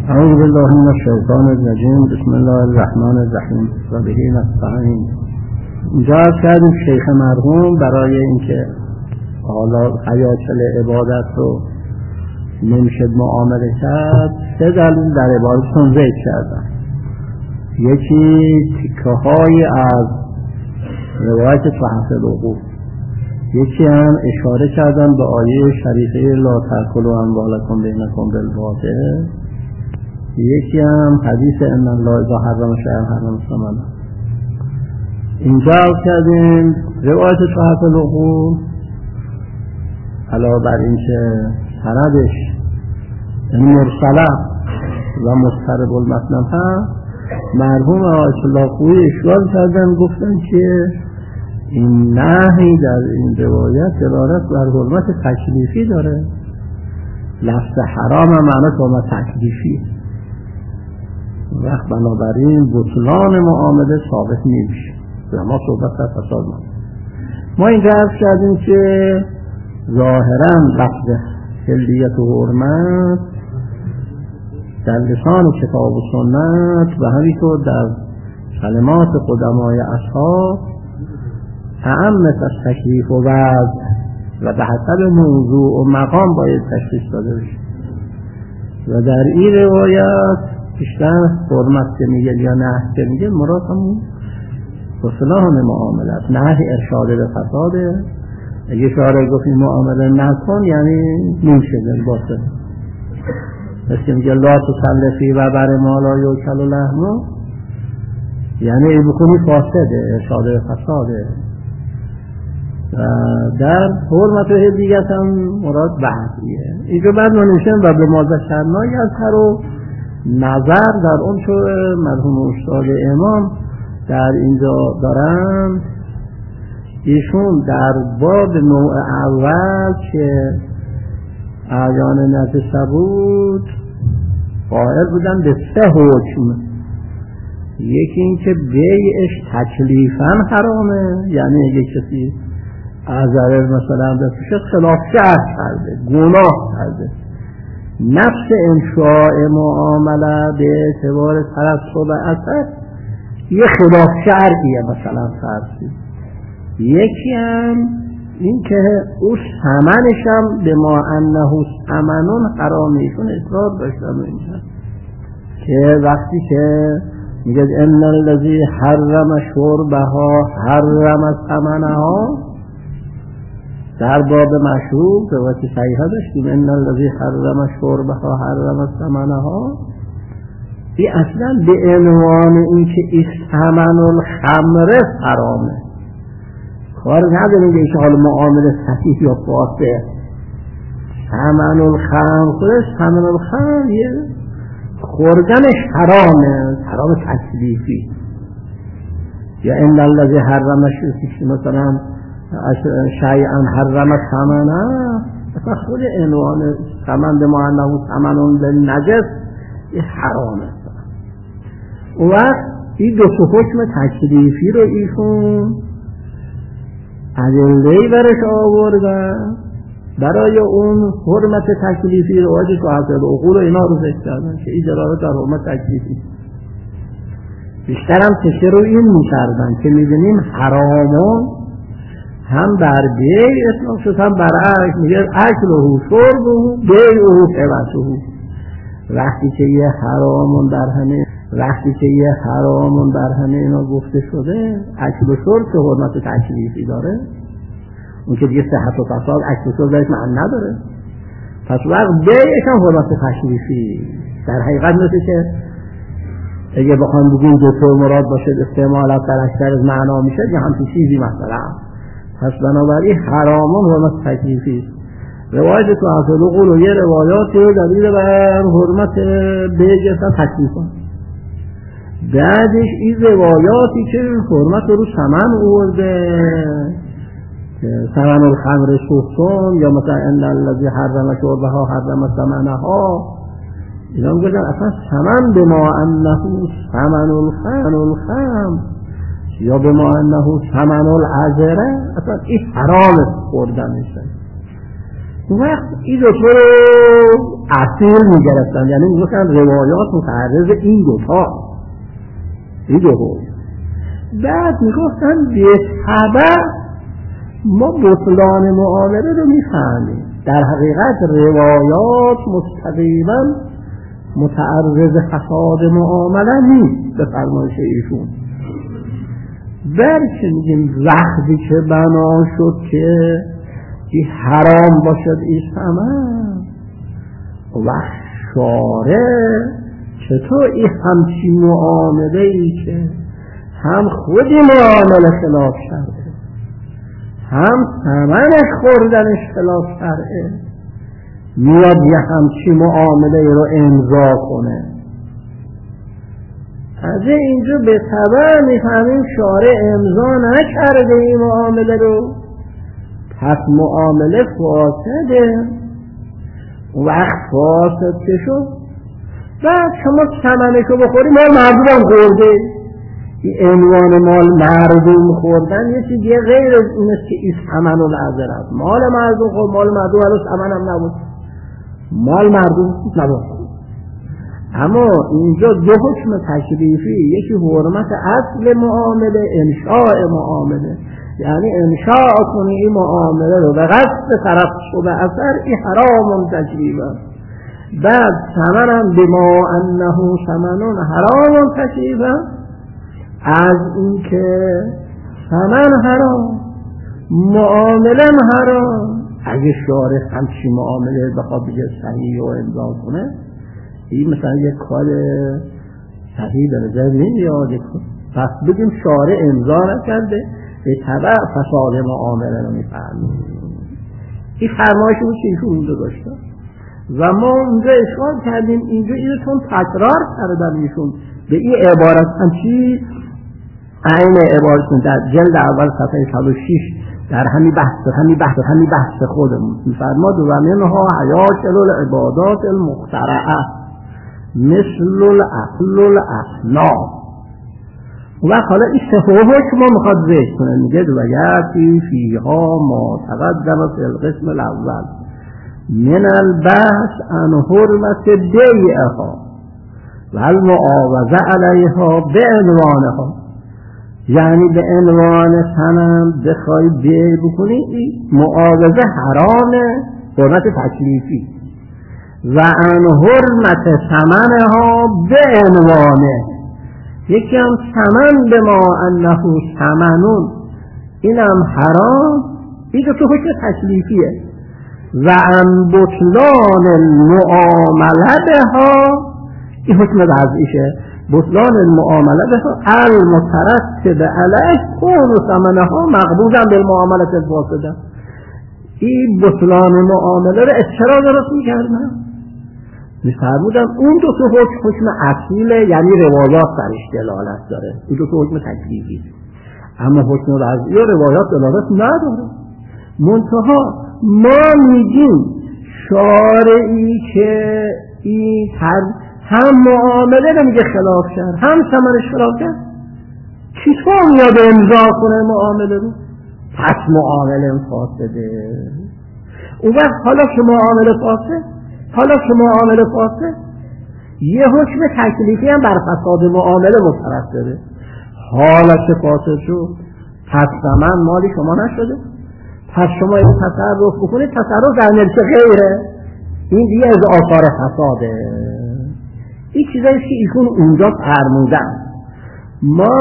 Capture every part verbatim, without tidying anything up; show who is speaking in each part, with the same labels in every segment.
Speaker 1: اعوذ بالله من الشیطان الرجیم. بسم الله الرحمن الرحیم و به نستعین. اینجا کردیم شیخ مرحوم برای اینکه حالا حیاصل عبادت رو نمیشه معامله کرد، سه دلیل در عبادتون ذکر کردن. یکی تکه های از روایت تحفه العقول، یکی هم اشاره کردن به آیه شریفه لا تأکلوا اموالکم بینکم بالباطل، یکی هم حدیث ان الله اذا حرم شیئا حرم ثمنه. اینجا کردیم روایت تحفه العقول علاوه بر اینکه سندش مرسله و مضطرب المتن هست، مرحوم آیت الله خویی اشکال کردن، گفتن که این نهی در این روایت دلالت بر حرمت تکلیفی داره. لفظ حرام معنی حرمت تکلیفی، وقت بنابراین بطلان معامله ثابت نمیشه. ما صحبت از فساد ما ما اینجا عرض کردیم که ظاهرا لفظ حلیت و حرمت در لسان کتاب و سنت و همینطور در کلمات قدمای اصحاب اعم از تکلیف و وضع و به حسب موضوع و مقام باید تشخیص داده بشه. و در این روایت بیشتر حرمت که میگه یا نه که میگه مراد همون اصلاح معامله است، نه ارشاد به فساده. اگه شارع گفت این معامله نکن یعنی نمیشه دل باطل، مثل میگه لا تسلفی و بر مالا یوکل و لحمو، یعنی ای بکنی فاسده، ارشاد به فساده. در حرمت و حلیت هم مراد بحثیه. اینجا بعد نمیشن و به مازه شرنایی از هر و نظر در اون چو مرحوم استاد امام در اینجا دارن. ایشون در باب نوع اول که اعیان نجسه بود قائل بودن به سه حکم. یکی این که بیعش تکلیفاً حرامه، یعنی اگه کسی عذر مثلا بفروشه خلاف شرع کرده، گناه کرده. نفس انشاء معامله به اعتبار ترتب اثر یه خلاف شرعیه مثلا فرضی. یکی هم این که او ثمنش هم به ما انه ثمنون حرامه. ایشون اصرار داشتن اینجا که وقتی که میگه ان الذی حرم شربها حرم ثمنها، در باب مشروب روایت صحیحه داشتیم ان الذی حرم شربها حرم ثمنها. این اصلا به عنوان این که ثمن الخمر حرامه، کار نداریم که ایشون حال معامله صحیح یا فاسد. ثمن الخمر خودش ثمن الخمر یه خوردنش حرامه، حرام تکلیفی. یا ان الذی حرم مثلا شیئا حرم ثمنه، اصلا خود عنوان ثمن به معنی ثمن للنجس یه حرامه. اون وقت این دو تا حکم تکلیفی رو ایشون ادله‌ای برش آوردن برای اون حرمت تکلیفی رو واجب تحفه العقول و اینا رو ذکر کردن که این دلالت بر حرمت تکلیفی. بیشتر هم تشه رو این می‌کردن که می‌بینیم حرامون هم بر بیع اطلاق شد هم بر اکل. میگه اکله شربه بیعه حبسه. وقتی که یه حرامون در همه وقتی که یه حرامون در همه اینا گفته شده، اکل و شرب که حرمت تکلیفی داره، اون که دیگه صحت و فساد اکل و شرب دارش معنی نداره. پس وقت بیعش هم حرمت تکلیفی. در حقیقت مثل که اگه بخوام بگیم دکتر مراد باشه استعمالات در اکثر از معنا میشه یا همچین چیزی مثلا. پس بنابراین حرامون حرمت تکلیفی. روایت تحفه العقول و یه روایاتی دلیل بر حرمت بیع اصلا تکلیفان. بعدش این روایاتی که حرمت رو ثمن آورده، ثمن الخمر سوسون یا مثلا ان الذی حرم شربها حرم ثمنها، اینا میگن اصلا ثمن به ما انه ثمن الخمر الخمر یا به ما انه ثمن العذره، اصلا این حرام خوردن میشه. وقت این دو رو اصیل میگرفتن، یعنی میگفتن روایات متعرض این دوتا این دو بود. بعد میگفتن به طبع ما بطلان معامله رو میفهمیم، در حقیقت روایات مستقیما متعرض فساد معامله نیست به فرمایش ایشون، بلکه میگیم وقتی که بنا شد که این حرام باشد این ثمن و شارع چطور این همچین معامله ای که هم خودی معامله خلاف شرعه هم ثمنش خوردنش خلاف شرعه میاد یه همچین معامله رو امضا کنه. از اینجا به طبع میفهمیم شارع امضا نکرده این معامله رو، پس معامله فاسده. وقت فاسد که شد بعد شما ثمنشو بخوری مال مردم خورده. این عنوان مال مردم خوردن یه چیزی غیر از این است که این ثمن العذر است. مال مردم خورد، مال مردم ولی ثمن هم نبود، مال مردم نبود. اما اینجا دو حکم تشریفی، یکی حرمت اصل معامله، انشاء معامله، یعنی انشاء کنی این معامله رو به قصد طرف شده اثر، این حرام تشریف است. بعد ثمنم بما انه ثمن حرام تشریف است، از این که ثمن حرام معامله حرام. اگه شارع همچین معامله بخواد بگه صحیح و امضا کنه، این مثلا یک کار صحیح به نظر نمیاد، پس بگیم شارع امضا نکرده، به طبع فساد معامله رو میفهمیم. این فرمایش بود که ایشون اونجا داشته و ما اونجا اشکال کردیم. اینجا ایشون تکرار کردن ایشون به این عبارت همچی عین عبارتون در جلد اول صفحه صد و شش در همین بحث همین بحث همین بحث خودمون میفرماد و منها حیاکل العبادات المخترعه مثل الاكل الاصنام. و حالا این سه حکم ما میخواد ذکر کنه، میگه و یاتی فیها ما تقدم فی القسم الاول من البحث عن حرمت بیعها و المعاوضه علیها به عنوانها، یعنی به عنوان ثمن بخوای بیع بکنی معاوضه حرامه، حرمت تکلیفی، و عن حرمت ثمنها به عنوانه، یکی هم ثمن به ما انه ثمنون، اینم حرام، این دو حکم تکلیفیه. و عن بطلان المعامله بها، این حکم وضعیشه، بطلان المعامله بها المترتب علیه کون ثمنها مقبوضا بالمعامله الفاسده. این بطلان معامله رو چرا درست میکردن؟ میفرمودن اون دو تا حکم حکم اصیله، یعنی روایات درش دلالت داره، این دو تا حکم تکلیفی، اما حکم وضعی و روایات دلالت نداره. منتها ما میگیم شارعی که این هم معامله رو میگه خلاف کرد هم ثمنش خلاف کرد، چطور میاد امضا کنه معامله رو؟ پس معامله فاسده. اون وقت حالا که معامله فاسد حالا که معامله فاسد یه حکم تکلیفی هم بر فساد معامله مترتبه. حالا که فاسد شد پس ثمن مالی شما نشده، پس شما این تصرف بکنید، تصرف در ملک غیره، این دیگه از آثار فساده. این چیزایی که ایشون اونجا فرمودن. ما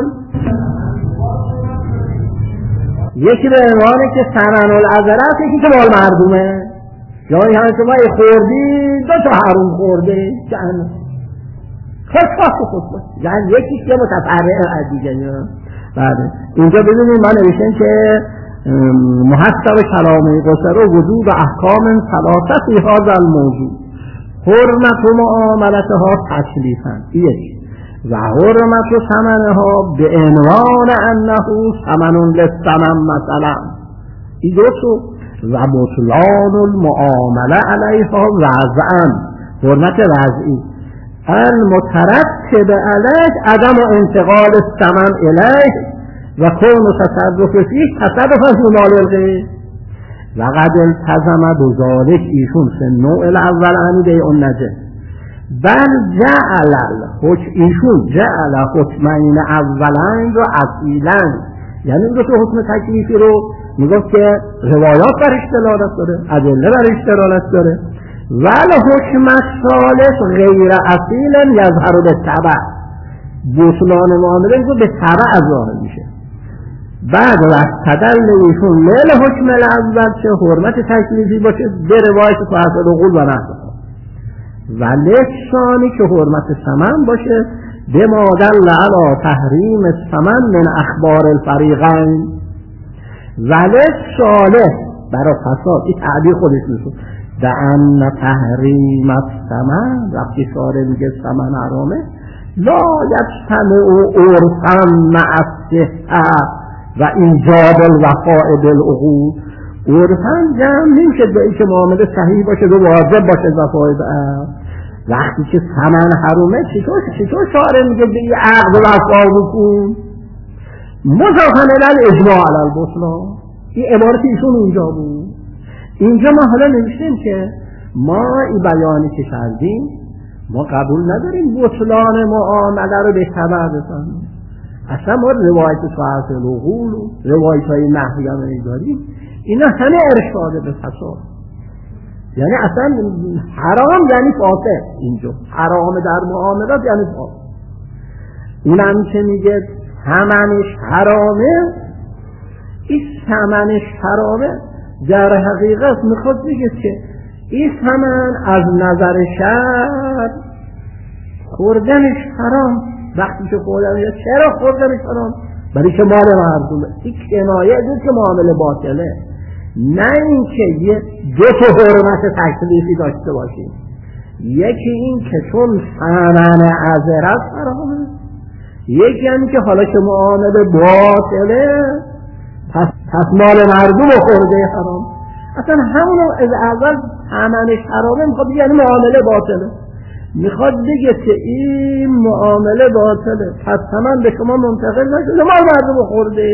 Speaker 1: یکی به عنوانه که ثمن العذرات، یکی که مال مردمه، یا این همه که ما خوردی دو تا حروم خورده جهنم خود خود یعنی یکی که متفرع از دیگه. بعد اینجا ببینید ما نوشتن که محسب کلامه قصر و وجود احکام ثلاثه فی هذا الموضوع، حرمت و معاملتها تکلیفا یک، و حرمت و ثمنها به عنوان انه ثمن للثمن مثلا، این دو تو، و بطلان المعامله علیها وضعا، حرمت وضعی، المترتب علیه عدم انتقال الثمن الیه و کون تصرف فیه تصرف از مال الغیر. و قد التزم بذالک ایشون سه نوع الاول عنی بیع النجس بل جعل الحکم ایشون جعل حکمین اولین رو اصیلن، یعنی این دو تا حکم تکلیفی رو میگفت که روایات برش دلالت داره، ادله برش دلالت داره، ولی حکم ثالث غیر اصیل یظهر بالتبع، بطلان معامله رو به تبع ظاهر میشه. بعد واستدل ایشون لیل حکم الاول چه حرمت تکلیفی باشه به روایت صحت العقول و نحوها، و لسانی که حرمت ثمن باشه به ما دل علی تحریم الثمن من اخبار الفریقین، ولی صالح برای فساد این تعبیر خودش میشه به ان تحریم الثمن، وقتی شارع میگه ثمن حرامه لا یجتمع عرفا مع الصحة و اینجاب الوفاء بالعقود، عرفا جمع نمیشه به اینکه معامله صحیح باشه و واجب باشه وفای به عقد. وقتی که ثمن حرامه چطور چطور شارع میگه به این عقد وفا بکن؟ مضافاً الی الاجماع علی البطلان، این عبارت ایشون اونجا بود. اینجا ما حالا نوشتیم که ما این بیانی که کردیم ما قبول نداریم بطلان معامله رو به تبع بفهمیم، اصلا ما روایت صحت العقول و روایت های نحوی هم داریم، اینا همه ارشاد به فساد، یعنی اصلا حرام یعنی فاسد، اینجا حرام در معاملات یعنی فاسد. اونم که میگه ثمنش حرامه، این ثمنش حرامه در حقیقت میخواد بگه که این ثمن از نظر شرع خوردنش حرام. وقتی که خوردنش چرا خوردنش حرام؟ برای که مال مردمه، این کنایه دید که معامله باطله، نه اینکه یه دو تا حرمت تکلیفی داشته باشیم، یکی این که چون ثمن عذر است حرامه، یکی هم که حالا که معامله باطله پس, پس مال مردم خورده حرام. اصلا همونو از اول ثمنش حرامه میخواد بگه یعنی معامله باطله، میخواد بگه که این معامله باطله پس ثمن به شما منتقل نشده مال مردم خورده،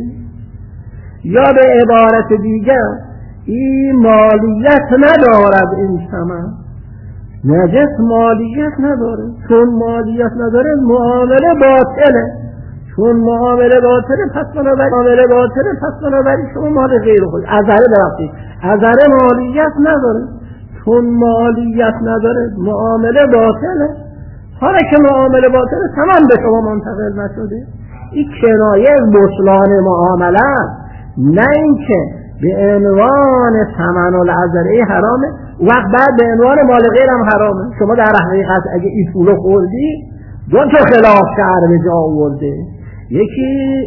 Speaker 1: یا به عبارت دیگر این مالیت ندارد، این ثمن نجس مالیت نداره، چون مالیت نداره معامله باطله، چون معامله باطله پس بنابراین معامله باطله پس بنابراین شما مال غیر خود عذره برفتید، عذره مالیت نداره، چون مالیت نداره معامله باطله، حالا که معامله باطله ثمن به شما منتقل نشده. این کنایه بطلان معامله است، نه اینکه به عنوان ثمن العذره حرامه وقت بعد به عنوان مال غیر هم حرامه. شما در حقیقت اگه این پولو خوردی دو تا خلاف شرع به جا آورده، یکی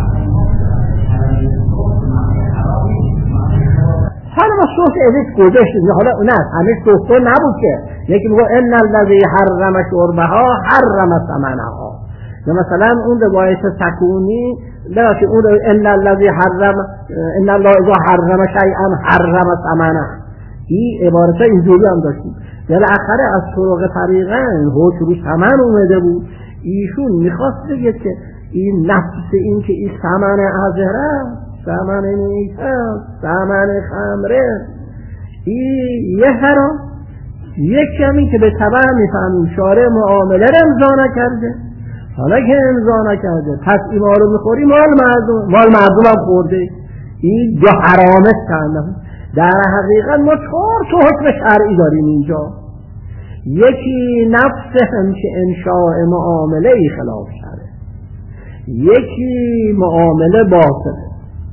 Speaker 1: حالا ما صوت ازش گذاشتیم، حالا نه همه صوت نبود که یکی میگه ان الذی حرم شربها حرم ثمنها، یا مثلا اون روایت سکونی لکه اون ان الذی حرم ان الله اذا حرم شیئا حرم ثمنه، این عبارت اینجوری هم داشتیم. بالاخره از طرق طریقین حکم رو ثمن اومده بود، ایشون میخواست بگه که این نفس این که این ثمن عذره، ثمن نیسه، ثمن خمره، این یه حرام، یک کمی که به تبع میفهمیم شارع معامله رو امضا نکرده، حالا که امضا نکرده پس این ما رو میخوری مال مردم، مال مردم هم خورده، این دو حرامه کنده. در حقیقت ما چهار تا حکم شرعی داریم اینجا، یکی نفس هم که انشاء معامله ای خلاف شرعه، یکی معامله باطله،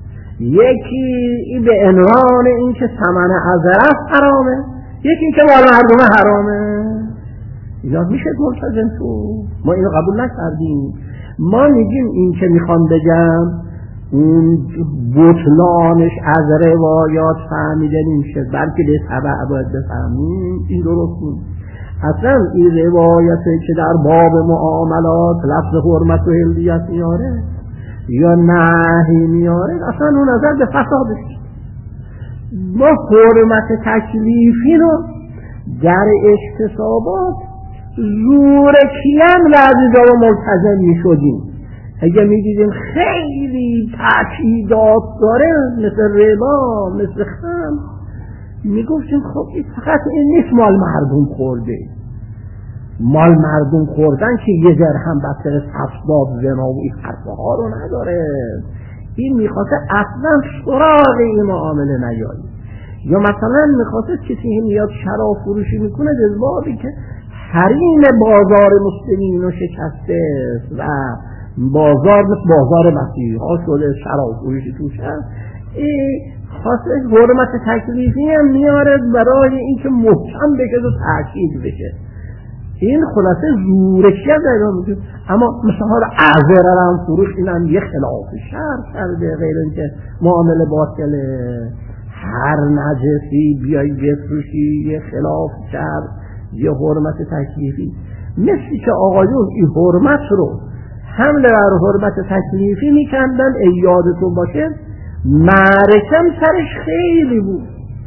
Speaker 1: یکی به عنوان این که ثمن عذره حرامه، یکی این که مال مردم حرامه. اینا میشه ملتزم تو؟ ما اینو قبول نکردیم. ما میگیم این که میخوام بگم اون بطلانش از روایات فهمیده نمیشه، بلکه به تبع باید بفهمیم. این درست نیست. اصلا این روایتی که در باب معاملات لفظ حرمت و حلیت میاره یا نهی میاره، اصلا اون نظر به فسادش. ما حرمت تکلیفی رو در اکتسابات زورکیان بعضی جا رو ملتزم می شدیم، اگه میدیدیم خیلی تأکیدات داره مثل ربا مثل خمر، میگفتیم خب این فقط این نیست مال مردم خورده، مال مردم خوردن که یه درهم بطر اسباب زنا و این حرفها رو نداره. این میخواسته اصلا سراغ این معامله نیایی. یا مثلا میخواسته کسی میاد شراب فروشی میکنه جذبابی که حریم بازار مسلمین رو شکسته و بازار مثل بازار مسیحی ها شده، شراب فروشی توش هست. این خاصه حرمت تکلیفی هم میاره برای اینکه محکم بشه و تأکید بشه. این خلاصه زورشی هم داریم میگه. اما مثل حال اعذره هم فروش اینم یه خلاف شرع کرده، غیر اینکه معامله باطله. هر نجسی بیایی بفروشی یه خلاف شرع، یه حرمت تکلیفی. مثل که آقایون این حرمت رو حمله بر حرمت تکلیفی میکندن. ای یادتون باشه معرکم سرش خیلی بود.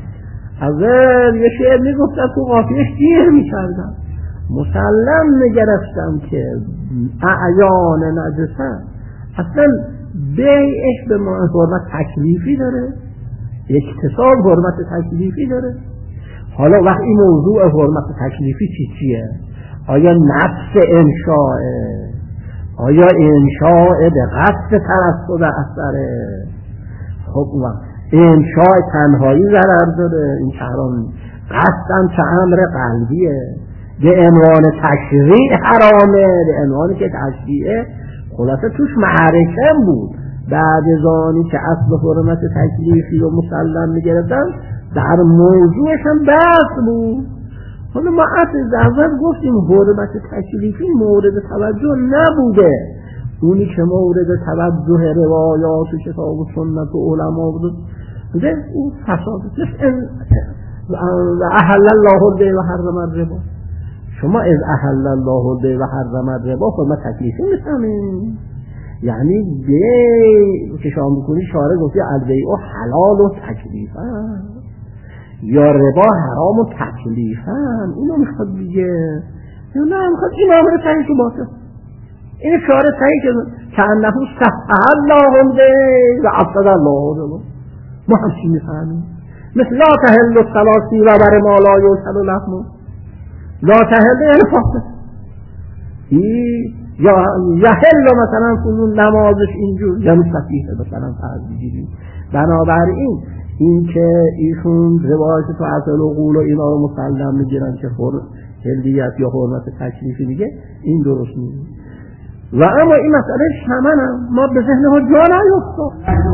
Speaker 1: اول یه شعر میگفتن تو قافیهش گیر میکردن، مسلم نگرفتم که اعیان نجسن. اصلا بیعش به حرمت تکلیفی داره، اکتساب حرمت تکلیفی داره. حالا وقت این موضوع حرمت تکلیفی چی چیه؟ آیا نفس انشاءه؟ آیا انشاء به قصد ترصد اثره؟ خب وقت انشاء تنهایی ضرر داره، این حرام. قصدم چه امر قلبیه، به عنوان تشریع حرامه، به عنوان که تشریعه. خلاصه توش معرکه بود. بعد از آنی که اصل حرمت تکلیفی رو مسلم میگرفتن، در موضوعش هم بحث بود. حالا ما از اول گفتیم حرمت تکلیفی مورد توجه نبوده. اونی که مورد توجه روایات و کتاب و سنت و علما بود ده اون فساد و احل الله البیع و حرم الربا. شما از احل الله البیع و حرم الربا حرمت تکلیفی میفهمین، یعنی بیع که شما میکنی شارع گفتی البیع حلال و تکلیفن، یا ربا حرام و تکلیفن. اینو میخواد بگه یا نه میخواد این آمره تحیی تو باطل. این شارع تحیی که کانه سفح الله البیع و افسد الله الربا. ما همچین میفهمیم. مثل لا تحل الثلاثی و بر ما لا یوصل لحمه. لا تحل یعنی فاسد. یا یحل مثلا فلون نمازش اینجور یعنی صحیحه مثلا فرض بگیریم. بنابراین این که ایشون روایت تو اصل و قول و اینا رو مسلم میگیرن که حلیت یا حرمت تکلیفی میگه، این درست نیست. و اما این مسئله شمن هم ما به ذهن ها جا نیفتاد.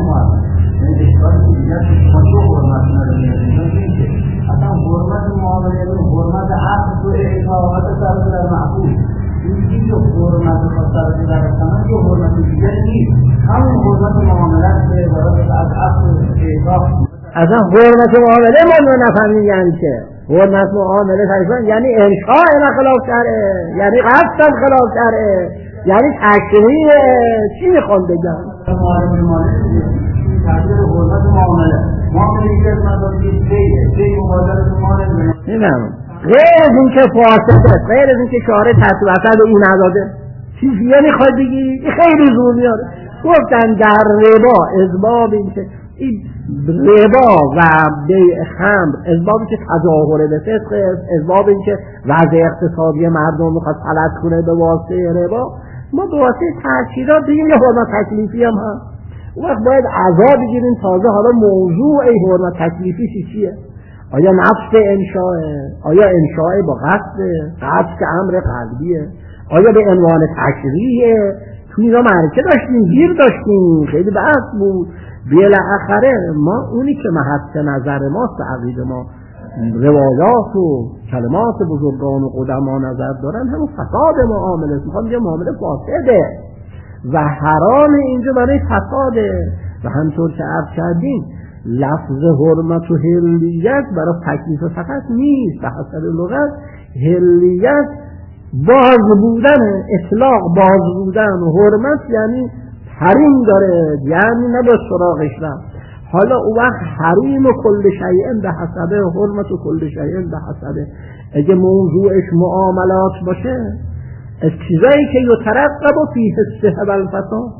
Speaker 1: اصلا حرمت معامله حرمت عقد و اطاعت طرف در معقول این جو حرمت خاصه در رسانه جو حرمت دیگر نیست، همون حرمت معاملت به عبارت از عقد و اطاعت. اصلا حرمت معامله ما نفهمیم یعنی چه. حرمت معامله تقریبا یعنی انشاء نه خلاف شرعه، یعنی قصد خلاف شرعه، یعنی تشریع. چی میخوان بگن؟ معامله معامله تعبیر حرمت معامله معامله دیگر مداری دیگه دیگه مبادله معامله نمیدونم. غیر از این که فاسده، غیر از این که شارع تحت وسط این نداده، چیزی میخواد بگی خیلی زور میاره. گفتن در ربا اسباب این که این ربا و بیع خمر اسبابی که تظاهر به فسق، اسباب این که وضع اقتصادی مردم میخواد غلط کنه به واسطه ربا، ما به واسطه تأکیدات دیگه یه حرمت تکلیفی هم هست. اون وقت باید عذاب بگیریم. تازه حالا موضوع ای حرمت تکلیفی چی چیه؟ آیا نفس انشاء؟ آیا انشاء با قصد؟ قصد که امر قلبیه؟ آیا به عنوان تشریعه؟ تو اینا معرکه داشتیم، گیر داشتیم، خیلی بحث بود. بالاخره ما اونی که محط نظر ماست، عقیده ما روایات و کلمات بزرگان و قدما نظر دارن، همون فساد معامله است. میخوام یه معامله فاسده و حرام اینجا برای فساده. و همطور که عرض کردیم لفظ حرمت و حلیت برای تکلیف فقط نیست. به حسب لغت حلیت باز بودن، اطلاق باز بودن، و حرمت یعنی حریم داره، یعنی نباید سراغش رفت. حالا او وقت حریم و کل شیء به حسبه، حرمت و کل شیء به حسبه. اگه موضوعش معاملات باشه، از چیزایی که یترقب و فیه السحب الفساد،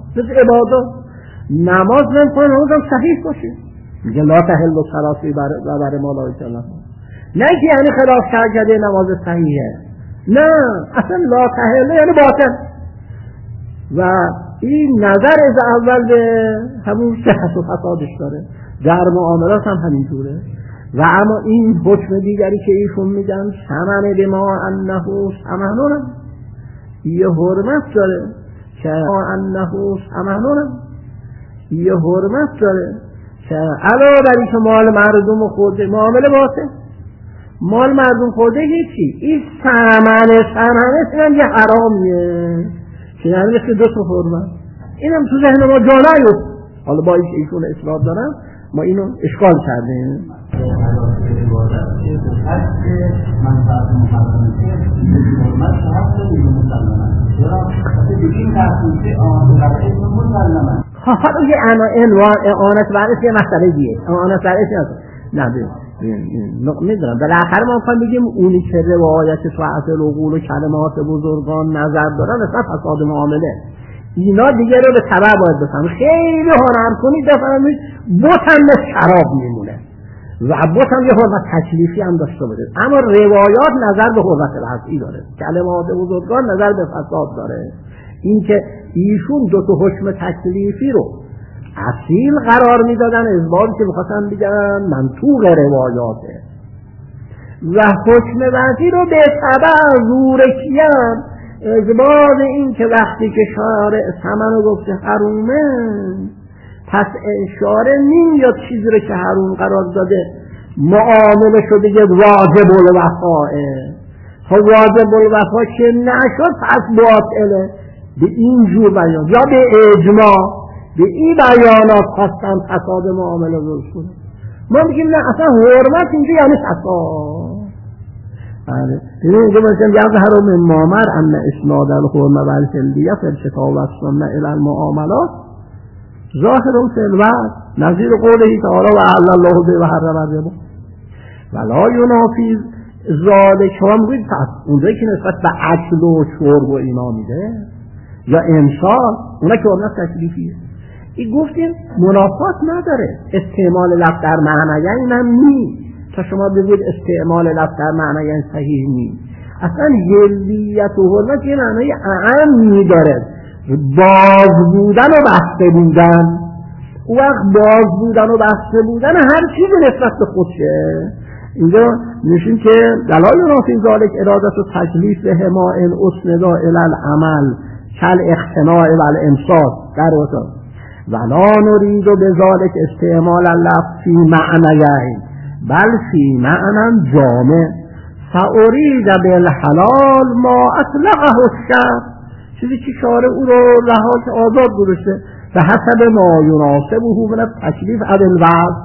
Speaker 1: مثل عبادات. نماز نمیخواه نمازم صحیح باشه، میگه لا تحل و سلاسی و بر ما لا ایتالله، نه که یعنی خلاف کرده نماز صحیحه، نه اصلا لا تحل یعنی باطل. و این نظر از اول به همون صحت و فسادش داره، در معاملات هم همینطوره. و اما این حکم دیگری که ایشون میگن ثمن به ما انه ثمنون، یه حرمت داره که انه ثمنون، یه حرمت داره که علاوه بر اینکه مال مردم خورده معامله باشه، مال مردم خورده هیچی، این ثمن ثمنه اینم یه حرامیه که یعنی مثل دو تا حرمت. اینم تو ذهن ما جا نیفت. حالا با اینکه ایشون اصلاح دارن ما اینو اشکال کردیم. حالا یه عنوان اعانت برش یه مسئله دیگه، اعانت برش نه میدونم بالاخره ما میخوایم بگیم اونی که روایت ساعت العقول و کلمات بزرگان نظر دارن اصلا فساد معامله، اینا دیگه رو به تبع باید بفهم. خیلی هنر کنید بفهمید بت هم به شراب میمونه و بت هم یه حرمت تکلیفی هم داشته باشه، اما روایات نظر به حرمت وضعی داره، کلمات بزرگان نظر به فساد داره. این که ایشون دو تا حکم تکلیفی رو اصیل قرار میدادن، ازباری که بخواستن بگن منطوق روایاته، و حکم وضعی رو به تبع زورکیان ازبار این که وقتی که شارع ثمن رو گفته حرومه، پس اشاره نمیاد چیزی رو که حروم قرار داده معامله شده یه واجب الوفاه. خب واجب الوفا که نشد پس باطله. به این جور بیان یا به اجماع به این بیانات خواستن فساد معامله رو کنه. ما میگیم نه اصلا حرمت اینجا یعنی فساد. بله ببین اینجا مثلا یظهر من مامر ان اسناد الحرمه و الحلیه فی الکتاب و السنه الی المعاملات ظاهر فی الوضع نظیر قوله تعالی و احل الله به و حرم الربا ولا ینافی ذلک. شما میگید پس اونجایی که نسبت به اکل و شرب و اینا میده یا امسال اونا که حرمت تکلیفیه، این گفتیم منافات نداره. استعمال لفظ در معنی یعنی هم نیست تا شما بگید استعمال لفظ در معنی یعنی صحیح نیست. اصلا یلیت و حرمت یه معنی اعمی داره، باز بودن و بسته بودن. او وقت باز بودن و بسته بودن هر چیزی نسبت به خودشه. اینجا نشون که دلال نافی ذالک ارادت و تکلیف به همائن اسندا الالعمل کل اختناع و الامساد در وطن ولا نرید و به ذالک استعمال اللفظ فی معنیین بل فی معنی جامع فارید بالحلال ما اطلقه الشرع، چیزی که شارع او رو رها که آزاد گذاشته به حسب ما یناسبه من التکلیف علی الوضع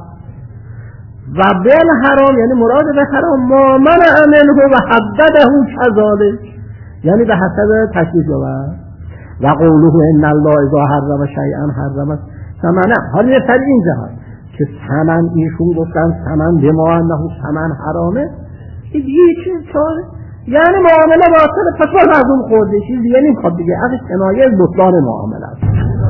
Speaker 1: و بالحرام یعنی مراد به حرام ما منع منه و حدده کذالک یعنی به حسب تکلیف الوضع و قوله ان الله اذا حرم شیئا حرم ثمنه. حالا یه سر این جهان که ثمن ایشون گفتن ثمن به ما انه ثمن حرامه، این یه چیز چاره یعنی معامله باطله، پس باز از اون خورده چیز دیگه نمیخواد دیگه، از کنایه بطلان معامله است.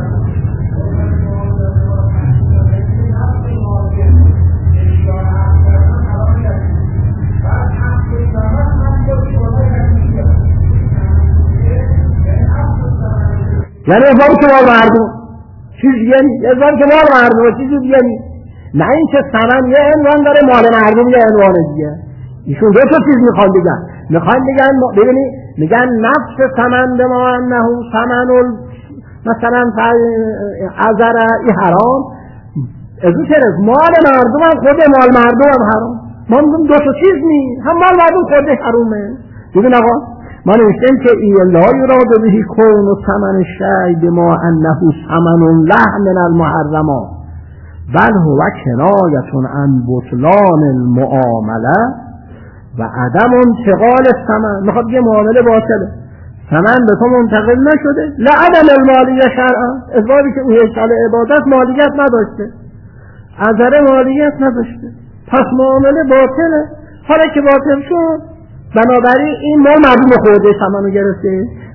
Speaker 1: یعنی ازار که مال مردم چیز یعنی ازار که مال مردم چیز یعنی نه این که ثمن یه عنوان داره مال مردم یه عنوان دیگه. ایشون دو تا چیز میخوان بگن، میخوان بگن ببینی میگن نفس ثمن به ما انه ثمن مثلا عذر ای حرام، از اون طرف مال مردم هم خود مال مردم هم حرام. ما میگم دو تا چیز نی، هم مال مردم خود حرامه. ببین آقا ما نوشتیم که ای لا یراد به کون و ثمن شیء بما انه ثمن له من المحرمات بل هو کنایه عن بطلان المعامله و عدم انتقال الثمن. میخواد یه معامله باطله، ثمن به تو منتقل نشده، لا عدم المالیه شرعا، اثباتی که او هیکل عبادت مالیت نداشته، اثر مالیت نداشته، پس معامله باطله. حالا که باطل شد بنابراین این مال مردم خورده ثمن رو گرفته،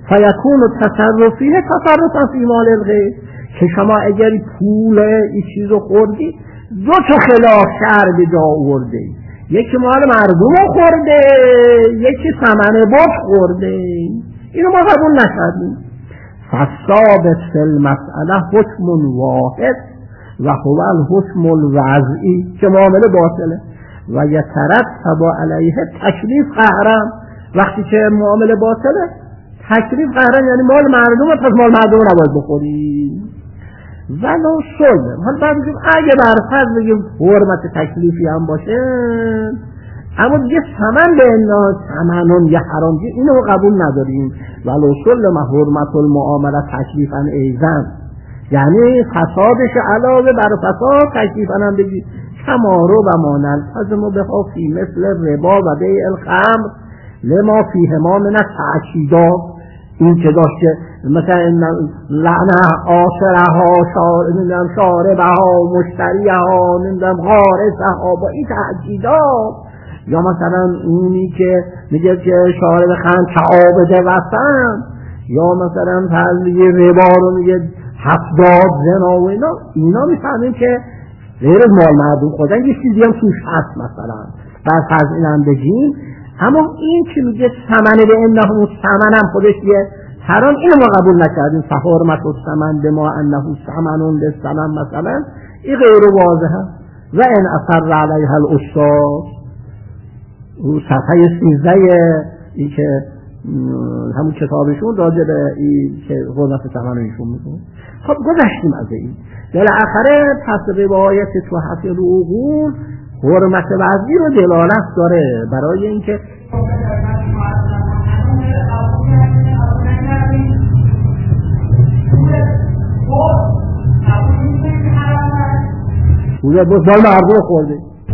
Speaker 1: فیکون تصرفی تصرفا فی مال الغیر، که شما اگر پول این چیزو خوردی دو تا خلاف شر به جا آورده، یکی مال مردم خورده، یکی ثمن بت خورده، اینو ما قبول نکردیم. فالثابت فی المسئله حکم واحد و هو الحکم الوضعی که معامله باطله و یترتب علیه تکلیف قهرا. وقتی که معامله باطله تکلیف قهرا یعنی مال مردم، پس مال مردم نباید بخوری. ولو صلح، حالا بعد بگیم اگه برفرض بگیم حرمت تکلیفی هم باشه، اما دیگه ثمن به انا ثمنون یا حرام، اینو قبول نداریم. ولو صلح ما حرمت المعامله تکلیفا ایزن، یعنی فسادش علاوه بر فساد تکلیفا هم بگیم کمارو و مانل از ما به فی مثل ربا و بیع الخمر لما فیه ما من تأکیدات، این که داشته مثلا لعنه آسره ها شاربه ها مشتریه ها نمیدونم غارسه ها با این تأکیدات، یا مثلا اونی که میگه که شارب خند تعابده وسن، یا مثلا تزلیه ربا رو میگه هفتاد زنا و اینا، اینا میفهمیم که غیر از مال مردم خودن یه چیزی هم توش هست مثلا بر فرض این هم بگیم. اما این که میگه ثمن به انه ثمن هم خودش یه حرام، اینو ما قبول نکردیم. فحرمت الثمن به ما انه ثمنون للثمن مثلا، این غیر واضحه. و ان اثر علیها الاستاذ، اون صفحه سیزده این که همون کتابشون راجع به این که حرمت ثمن رو ایشون میگه. خب گذشتیم از این. بالاخره پس روایت تحفه العقول حرمت وضعی رو دلالت داره برای اینکه پول بس مال مردم خورده،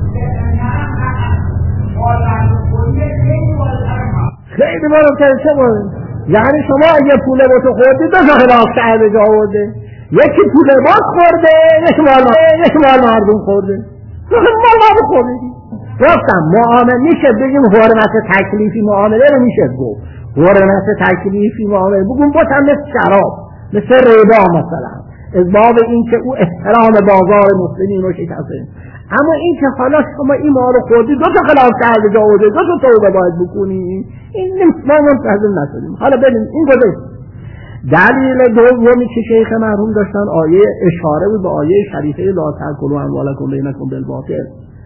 Speaker 1: خیلی بالاتر چه بود؟ یعنی شما اگه پول بس خوردی دو تا خلاف شهر به جا آورده، یکی پول بس خورده، یکی مال یکی مال مردم خورده، تو مال مردم خوردی. گفتم معامله میشه بگیم حرمت تکلیفی معامله رو میشه گفت حرمت تکلیفی معامله بگیم با هم مثل شراب مثل ربا مثلا، از باب این که او احترام بازار مسلمین رو شکسته. اما این که حالا شما این ما رو خوردی دو تا خلاف شهر جا آورده، دو تا توبه باید بکنی، این ما منتظر نشدیم. حالا ببین این گذشت. دلیل دومی که شیخ مرحوم داشتن آیه اشاره بود به آیه شریفه لا تأکلوا اموالکم بینکم بالباطل.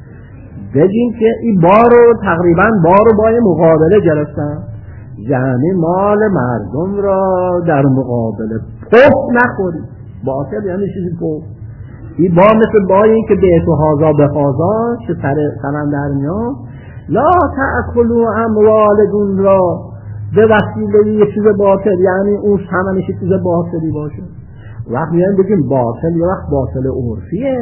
Speaker 1: بگیم که این بارو تقریبا بارو با مقابله گرفتن، یعنی مال مردم را در مقابله پف نخوری. باطل یعنی چیزی پف. این با مثل بایی که به اتحازا به خازا که سر سرم در میاد، لا تأکلوا اموالکم را به وسیله یه چیز باطل، یعنی اون ثمنش چیز باطلی باشه. وقت میگن بگیم باطل یه وقت باطل عرفیه،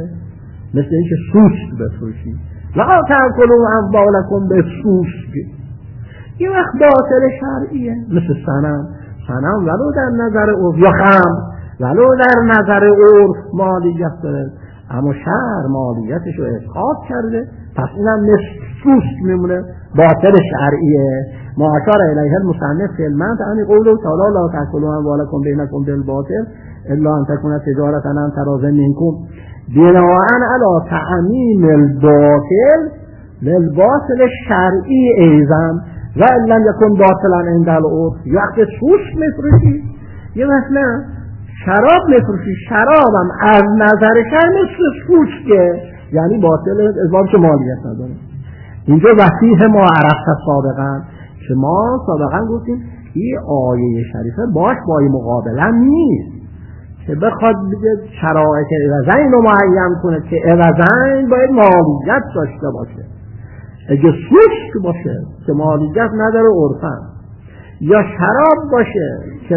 Speaker 1: مثل اینکه سوسک بفروشی، لا تأکلوا اموالکم به سوسک. یه وقت باطل شرعیه مثل سنم سنم ولو در نظر عرف، یا خمر ولو در نظر عرف مالیت داره، اما شرع مالیتش رو اسقاط کرده، پس اینم مثل سوسک میمونه، باطل شرعیه. ما اشار الیه المصنف فی المنط ان قوله تعالی لا تأکلوا اموالکم بینکم بالباطل الا ان تکون تجارة عن تراض منکم بناء علی تعمیم الباطل للباطل الشرعی ایضا و ان لم یکن باطلا عند العرف. وقت سوسک میفروشی یه مثلا شراب میفروشی، شرابم از نظر شرع مثل سوسکه، یعنی باطل ازباب که مالیت نداره. اینجا وسیح ما عرفت سابقا که ما سابقا گفتیم این آیه شریفه باش با این مقابله نیست که بخواد بگه شرایط عوضین رو معین کنه که عوضین باید مالیت داشته باشه. اگه سوسک باشه که مالیت نداره عرفاً، یا شراب باشه که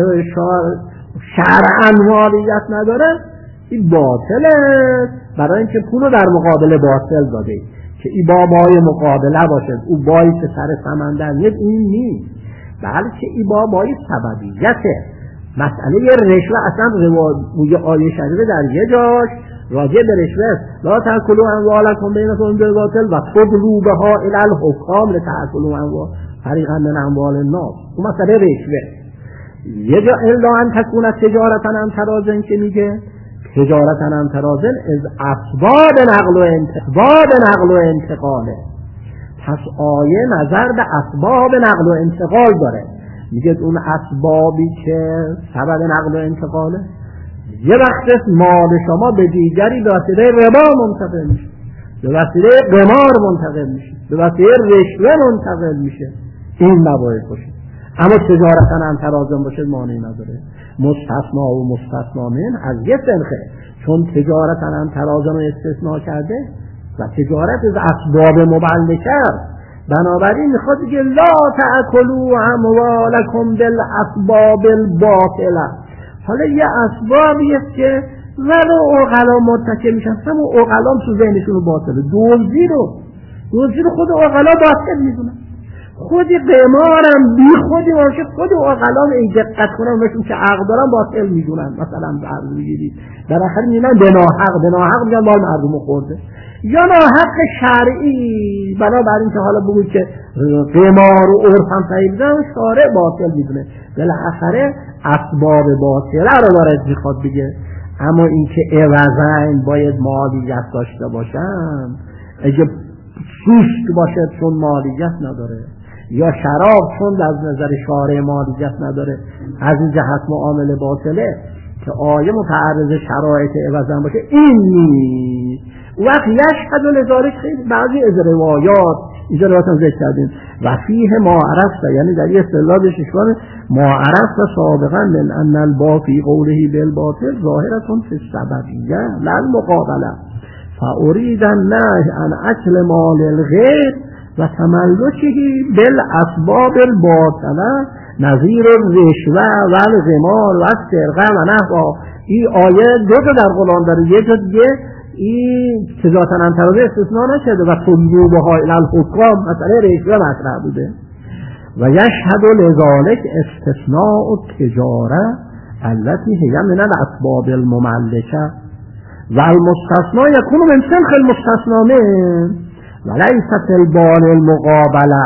Speaker 1: شرعاً مالیت نداره، این باطله، برای اینکه پول رو در مقابل باطل داده که این بابای مقابله باشه، او بایی که سر سمندر نیست، این نیست، بلکه این بابای سببیته. مسئله رشوه اصلا روایه آیه شریفه در یه جاش راجع به رشوه لا تأکلوا اموالکم بینکم بالباطل و تدلوا بها الی الحکام لتأکلوا اموال فریقا من اموال الناس، اون مسئله رشوه. یه جا الا ان تکون تجارتا عن تراضٍ که میگه تجارتا عن تراضٍ از اسباب نقل و انتقال نقل و انتقاله. پس آیه نظر به اسباب نقل و انتقال داره، میگه اون اسبابی که سبب نقل و انتقاله یه وقت مال شما به دیگری به وسیله ربا منتقل میشه، به وسیله قمار منتقل میشه، به وسیله رشوه منتقل میشه، این مباحث باشه. اما تجارتا عن تراضٍ باشه معنی نداره. مستثنا و مستثنا من از یه سنخه، چون تجارتا عن تراضٍ رو استثناء کرده و تجارت از اسباب مبلکه، بنابراین میخواد بگه لا تأکلوا اموالکم بالاسباب الباطله. حالا یه اسبابیه که ولو عقلا متکی میشن، همون عقلا تو ذهنشون باطله. دزدی رو دزدی رو خود عقلا باطل میدونن، خود قمارم بی خودی باشه خود عقلا ای دقت کنن بهشون که عقل دارن باطل میدونن. مثلا عقل میگیرید در آخر میگن به ناحق، به ناحق میگن مال مردم خورده، یا ناحق شرعی. بنابراین که حالا بگوید که قمار و عرف هم صحیح بودن، شارع باطل میدونه. بالاخره اسباب باطله رو داره میخواد بگه. اما اینکه عوضاً باید مالیت داشته باشن، اگه سوشت باشه چون مالیت نداره، یا شراب چون از نظر شارع مالیت نداره، از این جهت معامله باطله که آیه متعرض شرایط عوضاً باشه، این نیست. وقت یشهد لذالک خیلی بعضی از روایات اینجا روایت هم ذکر کردیم و فیه ما عرفت، یعنی در یه اصطلاح اشاره ما عرفت سابقا من ان البا فی قوله بالباطل ظاهرتون فی السببیه لا المقابله فارید النهی عن اکل مال الغیر و تملکه بالاسباب الباطله نظیر الرشوه و القمار و السرقه و نحو. این آیه دو تا در قرآن داره، یه جا دیگه این تجارتا عن تراضٍ استثناء نشده و طلوبها الی الحکام مسئله رشوه مطرح بوده. و یشهد لذالک استثناء التجاره التي هي من الاسباب المملکه و المستثنا یکون من سنخ المستثنا من و لیست البال المقابله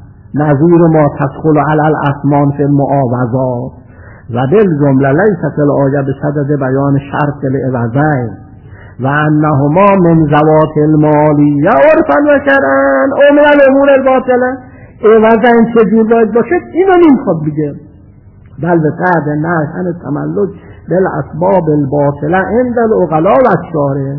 Speaker 1: نظیر ما تدخل علی الاثمان فی المعاوضات و بالجمله لیست الآیه بصدد بیان شرط العوضین و انهما من ذوات المالیه عرفا و شرعا او من الامور الباطله. عوضین چجور باید باشه اینو نمیخواد بگه، بل به سعد نهی عن التملک بالاسباب الباطله عند العقلاء و الشارع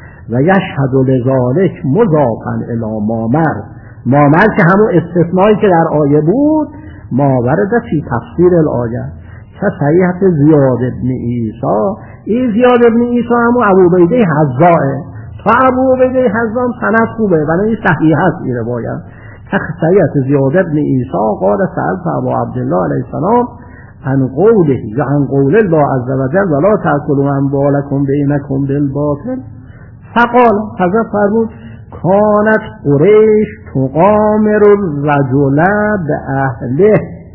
Speaker 1: و یشهد لذالک مضافا الی مامر. مامر که همون استثنایی که در آیه بود، ما ورد فی تفسیر الآیه که صحیحت زیاد ابن عیسی. این زیاد ابن عیسی همون ابو عبیده حذاء، تا ابو عبیده حذاء سند خوبه و این صحیح هست این روایت. که صحیحت زیاد ابن عیسی قال سألت ابو عبدالله علیه السلام عن قوله یا عن قول الله عز وجل ولا تأکلوا اموالکم بینکم بالباطل فقال حضرت فرمود کانت قریش تقامر الرجل به اهله.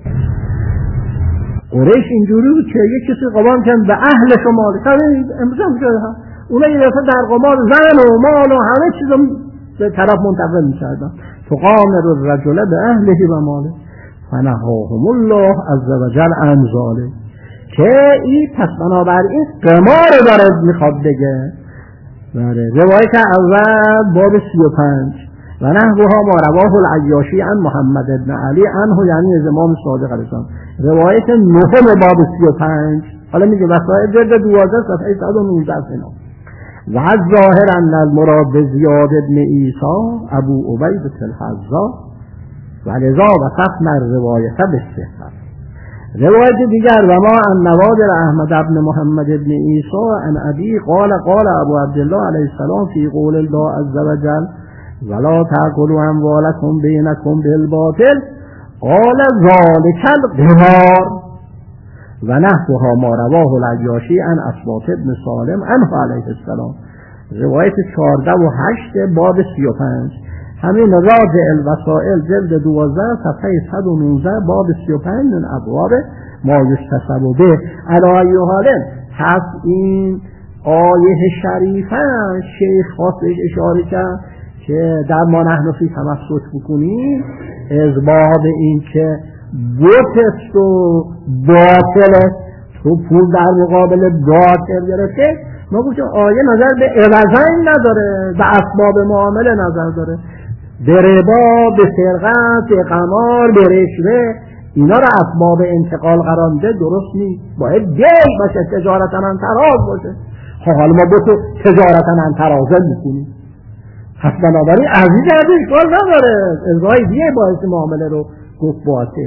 Speaker 1: قریش اینجوری بود که یک کسی قمار کن به اهل شما، امروز هم شده ها اونا یه دفعه در قمار زن و مال و همه چیز رو به طرف منتقل می‌کردن. تقامر الرجل به اهله و ماله فنهاهم الله عز وجل عن ذلک. که این پس بنابراین قمار رو داره میخواد بگه. بله روایت اول باب سی و پنج و نحوها ما رواه العیاشی عن محمد بن علی عنه، یعنی از امام صادق علیه السلام. روایت نهم باب سی و پنج حالا میگه وسائل جلد دوازده صفحه صد و نوزده سنا. و از ظاهر ان المراد زیاد ابن عیسی ابو عبیده الحذاء و لذا وصفنا الروایت بالصحة. روایت دیگر و ما ان نوادر احمد ابن محمد ابن عیسی ان ابی قال قال ابو عبدالله علیه السلام فی قول الله عز وجل ولا تأکلوا اموالکم بینکم بالباطل قال ذلک القمار و نحوها ما رواه العیاشی عن اسباط ابن سالم عنه علیه السلام. روایت چهارده و هشت باب سی و پنج همین راجع الوسائل جلد دوازده صفحه صد و نوزده باب سی و پنج من ابواب ما یشتسب به. علی ای حال پس این آیه شریفه شیخ خواستش اشاره کرد که در ما نحن فی تمسک بکنیم از باب این که بتست و باطله، تو پول در مقابل باطل گرفته. ما گفتیم آیه نظر به عوضین نداره، به اسباب معامله نظر داره، به ربا، به سرقت، به قمار، به رشوه، اینا رو اسباب انتقال قرار میده، درست نیست. باید دی باشه، تجارتا عن تراض باشه. خب حالا ما با تو تجارتا عن تراض میکنیم، پس بنابراین عزیز از اشکال نداره، ازای دیگه باعث معامله رو گفت باطل.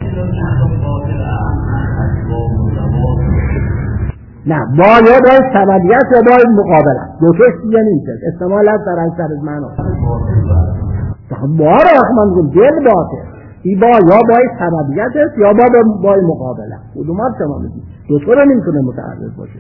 Speaker 1: نه، با یا باید سببیت یا باید مقابلت، دوتاش دیگه نیست، استعمال هست در اکثر از معنا. با را من گفت دل باطل، ای با یا باید سببیت است یا با باید مقابلت، کدومات شما میگید؟ دوتا رو نمیتونه متعرض باشه.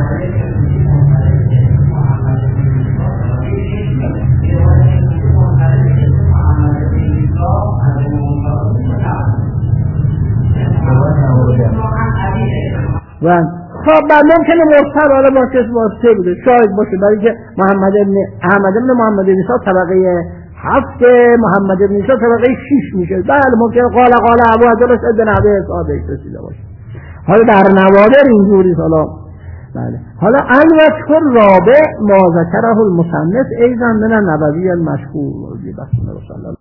Speaker 1: و خب بعد ممکنه مستر آره باشه، واسطه بوده، شاید باشه، برای که محمد ابن احمد ابن محمد ابن عیسی طبقه هفت، محمد ابن عیسی طبقه شش میشه. بله ممکنه قال قال ابو عبدالله ابن ابی اصحابه رسیده باشه. حالا در نوادر اینجوری حالا بله. حالا الوجه الرابع ما ذکره المصنف ایضا من النبوی المشهور.